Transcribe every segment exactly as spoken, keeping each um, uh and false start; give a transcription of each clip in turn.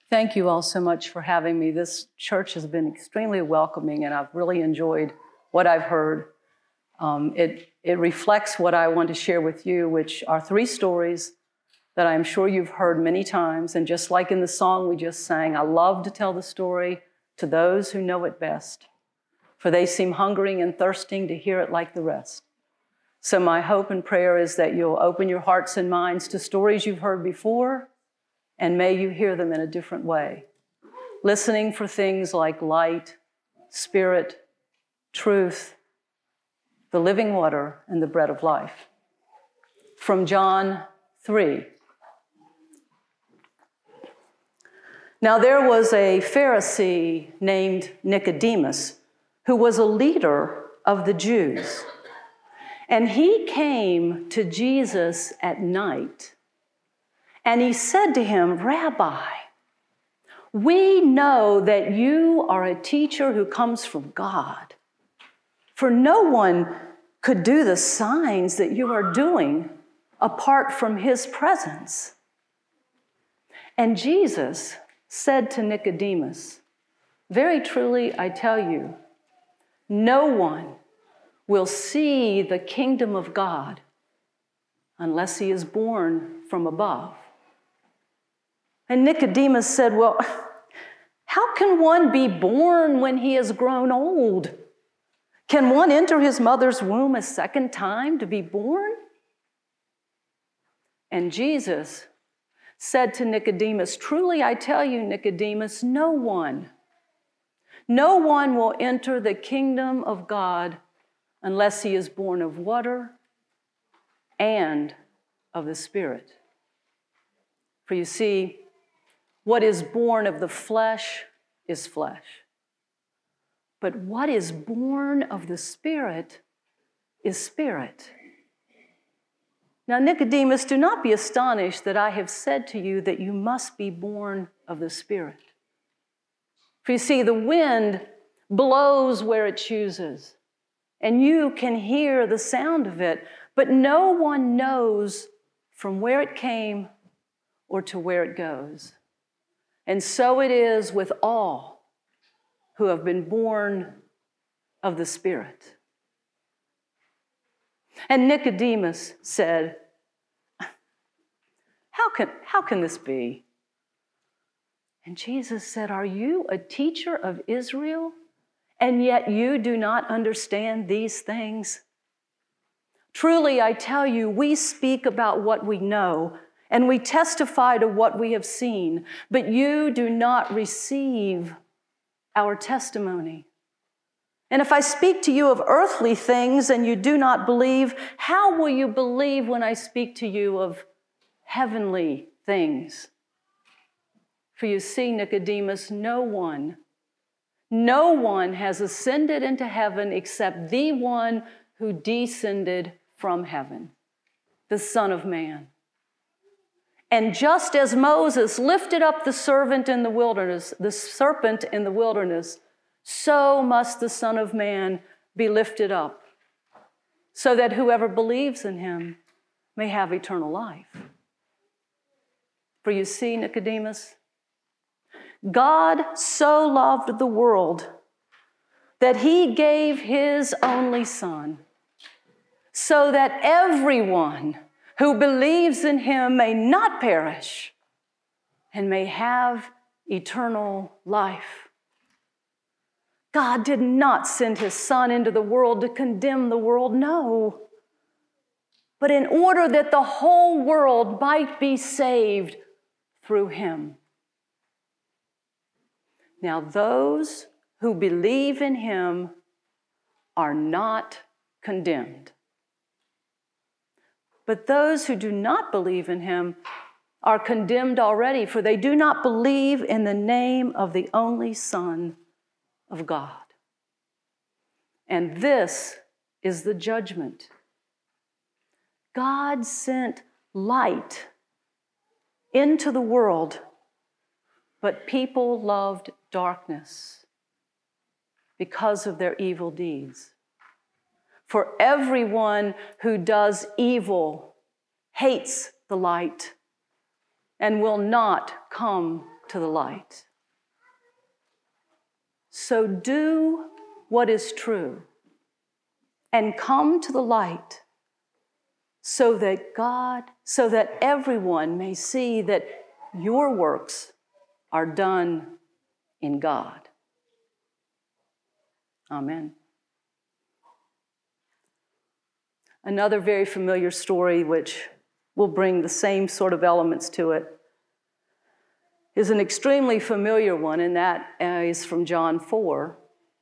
Thank you all so much for having me. This church has been extremely welcoming, and I've really enjoyed what I've heard. Um, it, it reflects what I want to share with you, which are three stories that I'm sure you've heard many times. And just like in the song we just sang, I love to tell the story to those who know it best, for they seem hungering and thirsting to hear it like the rest. So my hope and prayer is that you'll open your hearts and minds to stories you've heard before, and may you hear them in a different way, listening for things like light, spirit, truth, the living water, and the bread of life. From John three. Now there was a Pharisee named Nicodemus who was a leader of the Jews. And he came to Jesus at night, and he said to him, "Rabbi, we know that you are a teacher who comes from God, for no one could do the signs that you are doing apart from his presence." And Jesus said to Nicodemus, "Very truly, I tell you, no one will see the kingdom of God unless he is born from above." And Nicodemus said, "Well, how can one be born when he has grown old? Can one enter his mother's womb a second time to be born?" And Jesus said to Nicodemus, "Truly I tell you, Nicodemus, no one, no one will enter the kingdom of God unless he is born of water and of the Spirit. For you see, what is born of the flesh is flesh, but what is born of the Spirit is spirit." Now, Nicodemus, do not be astonished that I have said to you that you must be born of the Spirit. For you see, the wind blows where it chooses, and you can hear the sound of it, but no one knows from where it came or to where it goes. And so it is with all who have been born of the Spirit. And Nicodemus said, How can, how can this be?" And Jesus said, "Are you a teacher of Israel, and yet you do not understand these things? Truly, I tell you, we speak about what we know, and we testify to what we have seen, but you do not receive our testimony. And if I speak to you of earthly things and you do not believe, how will you believe when I speak to you of heavenly things? For you see, Nicodemus, no one, no one has ascended into heaven except the one who descended from heaven, the Son of Man. And just as Moses lifted up the servant in the wilderness, the serpent in the wilderness, so must the Son of Man be lifted up, so that whoever believes in him may have eternal life. For you see, Nicodemus, God so loved the world that he gave his only Son, so that everyone who believes in him may not perish and may have eternal life. God did not send his Son into the world to condemn the world, no, but in order that the whole world might be saved through him. Now, those who believe in him are not condemned. But those who do not believe in him are condemned already, for they do not believe in the name of the only Son of God. And this is the judgment. God sent light into the world, but people loved darkness because of their evil deeds. For everyone who does evil hates the light and will not come to to the light. So do what is true and come to the light so that God, so that everyone may see that your works are done in God. Amen. Another very familiar story, which will bring the same sort of elements to it, is an extremely familiar one, and that uh, is from John four.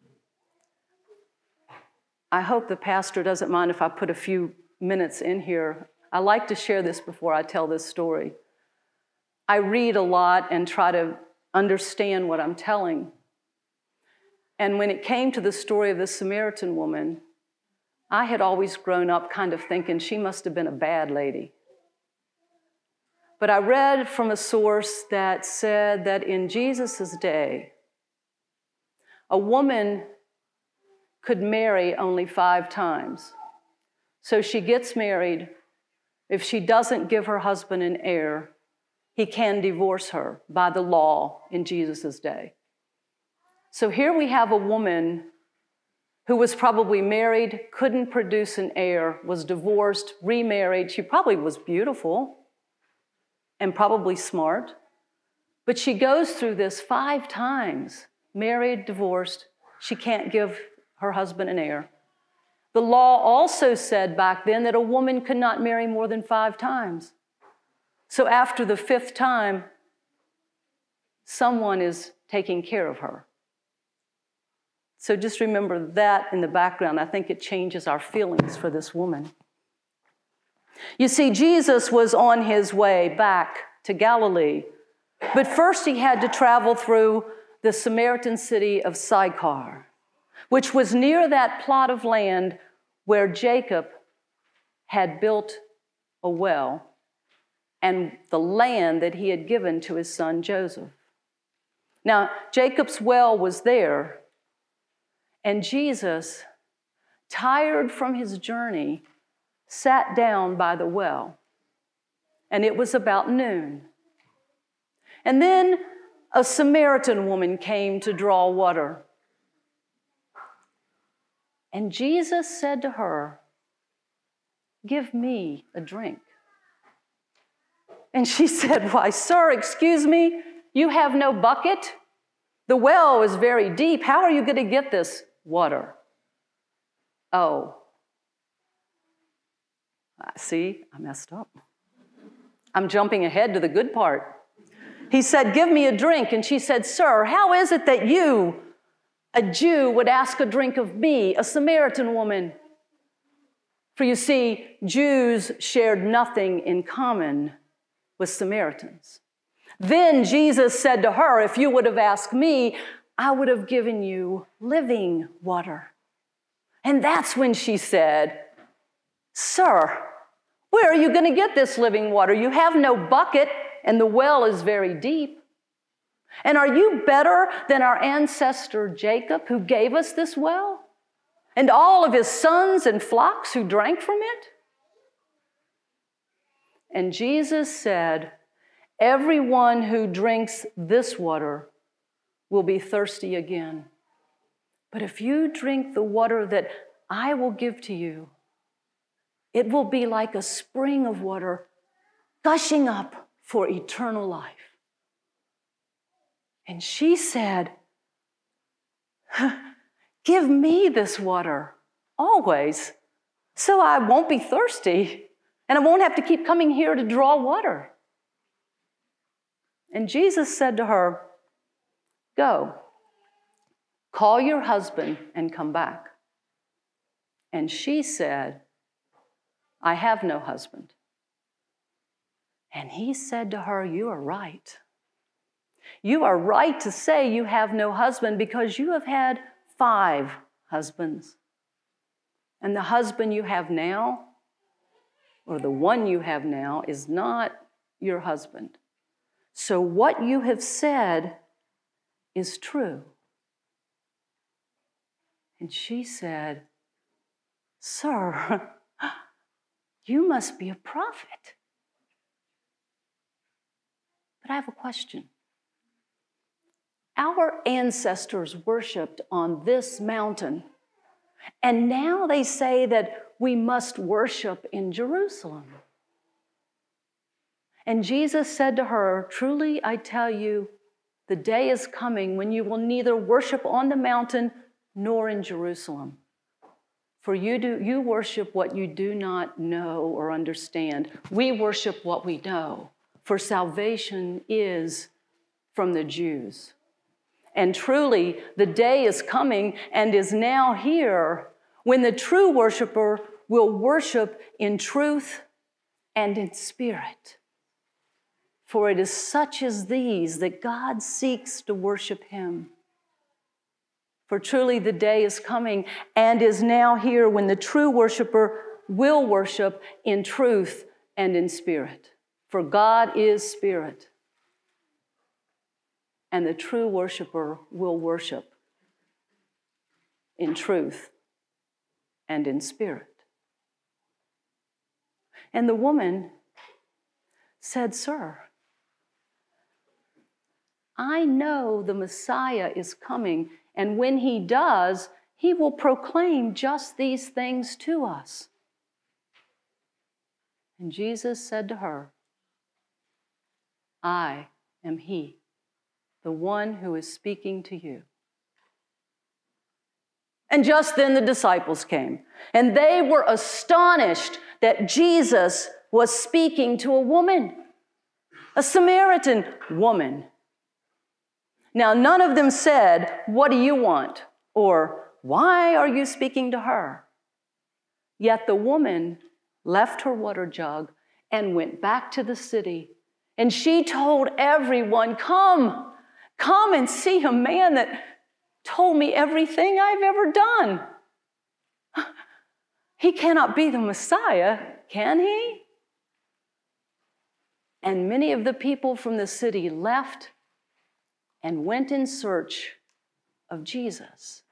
I hope the pastor doesn't mind if I put a few minutes in here. I like to share this before I tell this story. I read a lot and try to understand what I'm telling. And when it came to the story of the Samaritan woman, I had always grown up kind of thinking she must have been a bad lady. But I read from a source that said that in Jesus' day, a woman could marry only five times. So she gets married. If she doesn't give her husband an heir, he can divorce her by the law in Jesus' day. So here we have a woman who was probably married, couldn't produce an heir, was divorced, remarried. She probably was beautiful and probably smart, but she goes through this five times, married, divorced. She can't give her husband an heir. The law also said back then that a woman could not marry more than five times. So after the fifth time, someone is taking care of her. So just remember that in the background. I think it changes our feelings for this woman. You see, Jesus was on his way back to Galilee, but first he had to travel through the Samaritan city of Sychar, which was near that plot of land where Jacob had built a well and the land that he had given to his son Joseph. Now, Jacob's well was there, and Jesus, tired from his journey, sat down by the well, and it was about noon. And then a Samaritan woman came to draw water. And Jesus said to her, "Give me a drink." And she said, "Why, sir, excuse me, you have no bucket? The well is very deep. How are you going to get this water?" Oh, see, I messed up. I'm jumping ahead to the good part. He said, "Give me a drink." And she said, "Sir, how is it that you, a Jew, would ask a drink of me, a Samaritan woman?" For you see, Jews shared nothing in common with Samaritans. Then Jesus said to her, "If you would have asked me, I would have given you living water." And that's when she said, "Sir, where are you going to get this living water? You have no bucket, and the well is very deep. And are you better than our ancestor Jacob, who gave us this well, and all of his sons and flocks who drank from it?" And Jesus said, "Everyone who drinks this water will be thirsty again. But if you drink the water that I will give to you, it will be like a spring of water gushing up for eternal life." And she said, "Give me this water always, so I won't be thirsty, and I won't have to keep coming here to draw water." And Jesus said to her, "Go, call your husband and come back." And she said, "I have no husband." And he said to her, "You are right. You are right to say you have no husband, because you have had five husbands. And the husband you have now, or the one you have now, is not your husband. So what you have said is true." And she said, "Sir, you must be a prophet. But I have a question. our ancestors worshiped on this mountain, and now they say that we must worship in Jerusalem. And Jesus said to her, truly I tell you, the day is coming when you will neither worship on the mountain nor in Jerusalem. For you do you worship what you do not know or understand. We worship what we know, for salvation is from the Jews. And truly, the day is coming and is now here when the true worshiper will worship in truth and in spirit. For it is such as these that God seeks to worship him. For truly the day is coming and is now here when the true worshiper will worship in truth and in spirit. For God is spirit, and the true worshiper will worship in truth and in spirit. And the woman said, Sir, I know the Messiah is coming, and when he does, he will proclaim just these things to us. And Jesus said to her, I am he, the one who is speaking to you. And just then the disciples came, and they were astonished that Jesus was speaking to a woman, a Samaritan woman. Now, none of them said, what do you want? Or, why are you speaking to her? Yet the woman left her water jug and went back to the city. And she told everyone, come, come and see a man that told me everything I've ever done. He cannot be the Messiah, can he? And many of the people from the city left and went in search of Jesus.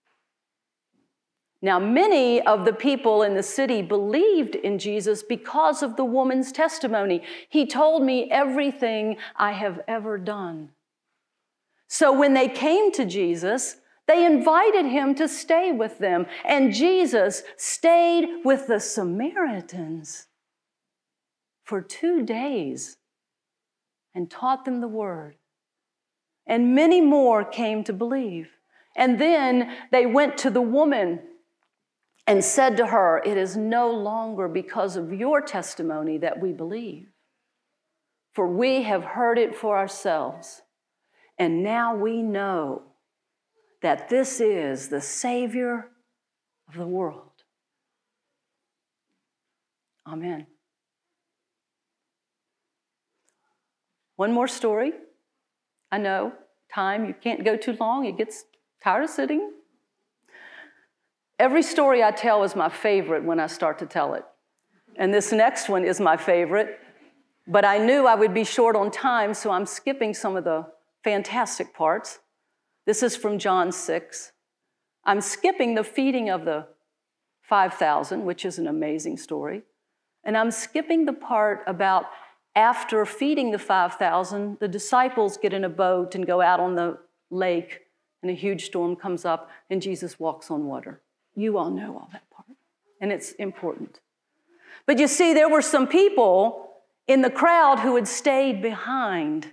Now, many of the people in the city believed in Jesus because of the woman's testimony. He told me everything I have ever done. So when they came to Jesus, they invited him to stay with them, and Jesus stayed with the Samaritans for two days and taught them the word. And many more came to believe. And then they went to the woman and said to her, it is no longer because of your testimony that we believe, for we have heard it for ourselves, and now we know that this is the Savior of the world. Amen. One more story. I know, time, you can't go too long. It gets tired of sitting. Every story I tell is my favorite when I start to tell it. And this next one is my favorite. But I knew I would be short on time, so I'm skipping some of the fantastic parts. This is from John six. I'm skipping the feeding of the five thousand, which is an amazing story. And I'm skipping the part about after feeding the five thousand, the disciples get in a boat and go out on the lake, and a huge storm comes up, and Jesus walks on water. You all know all that part, and it's important. But you see, there were some people in the crowd who had stayed behind,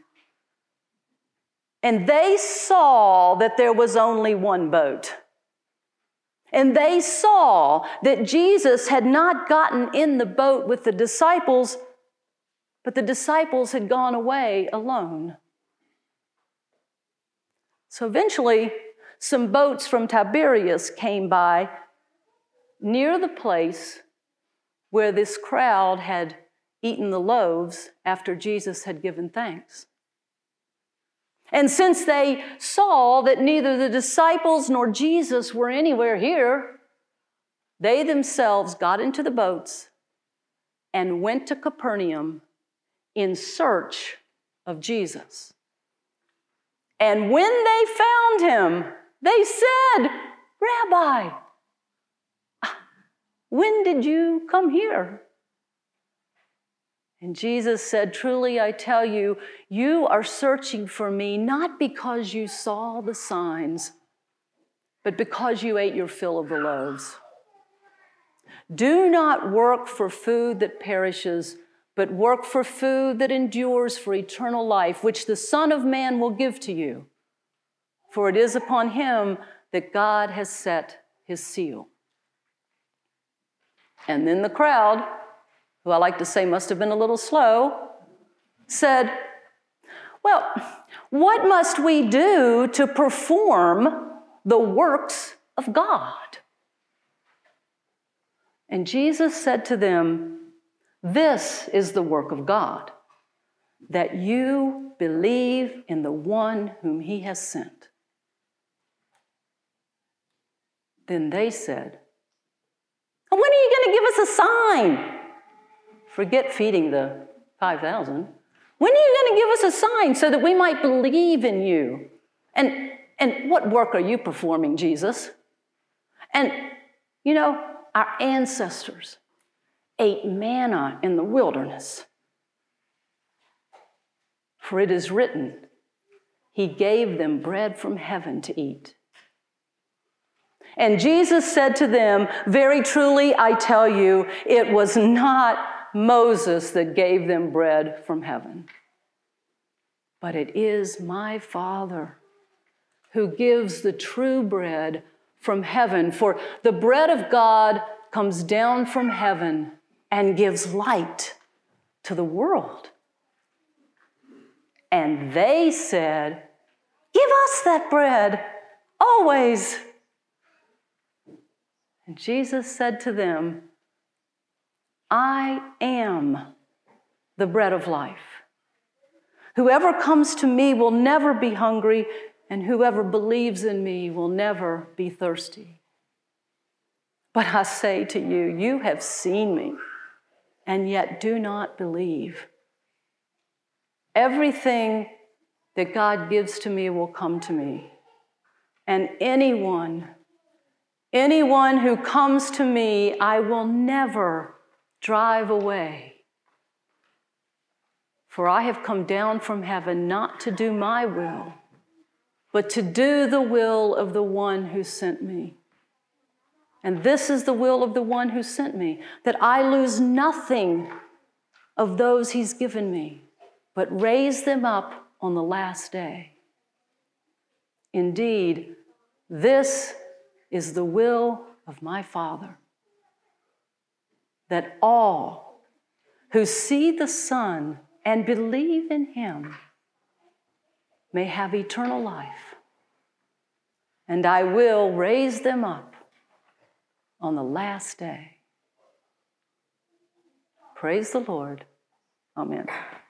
and they saw that there was only one boat. And they saw that Jesus had not gotten in the boat with the disciples, but the disciples had gone away alone. So eventually, some boats from Tiberias came by near the place where this crowd had eaten the loaves after Jesus had given thanks. And since they saw that neither the disciples nor Jesus were anywhere here, they themselves got into the boats and went to Capernaum in search of Jesus. And when they found him, they said, Rabbi, when did you come here? And Jesus said, truly, I tell you, you are searching for me not because you saw the signs, but because you ate your fill of the loaves. Do not work for food that perishes, but work for food that endures for eternal life, which the Son of Man will give to you. For it is upon him that God has set his seal. And then the crowd, who I like to say must have been a little slow, said, well, what must we do to perform the works of God? And Jesus said to them, this is the work of God, that you believe in the one whom he has sent. Then they said, when are you going to give us a sign? Forget feeding the five thousand. When are you going to give us a sign so that we might believe in you? And, and what work are you performing, Jesus? And, you know, our ancestors ate manna in the wilderness. For it is written, he gave them bread from heaven to eat. And Jesus said to them, very truly, I tell you, it was not Moses that gave them bread from heaven, but it is my Father who gives the true bread from heaven. For the bread of God comes down from heaven and gives light to the world. And they said, give us that bread always. And Jesus said to them, I am the bread of life. Whoever comes to me will never be hungry, and whoever believes in me will never be thirsty. But I say to you, you have seen me, and yet do not believe. Everything that God gives to me will come to me, and anyone Anyone who comes to me, I will never drive away. For I have come down from heaven not to do my will, but to do the will of the one who sent me. And this is the will of the one who sent me, that I lose nothing of those he's given me, but raise them up on the last day. Indeed, this is the will of my Father, that all who see the Son and believe in him may have eternal life, and I will raise them up on the last day. Praise the Lord. Amen.